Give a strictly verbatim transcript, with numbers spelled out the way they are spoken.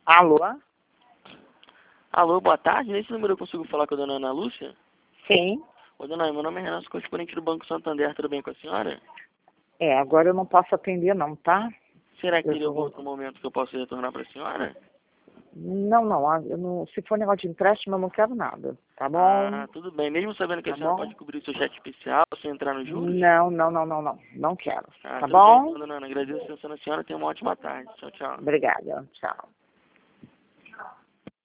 Alô? Alô, boa tarde. Nesse número eu consigo falar com a dona Ana Lúcia? Sim. Ô, dona Ana, meu nome é Renato, correspondente do Banco Santander. Tudo bem com a senhora? É, agora eu não posso atender não, tá? Será que Eu teria algum tô... outro momento que eu possa retornar para a senhora? Não, não, ah, eu não. Se for negócio de empréstimo, eu não quero nada, tá bom? Ah, tudo bem. Mesmo sabendo que a Tá senhora bom? pode cobrir o seu cheque especial sem entrar nos juros? Não, não, não, não, não. Não quero. Ah, Tá tudo bem bom? então, dona Ana. Agradeço a atenção da senhora. Tenha uma ótima tarde. Tchau, tchau. Obrigada. Tchau.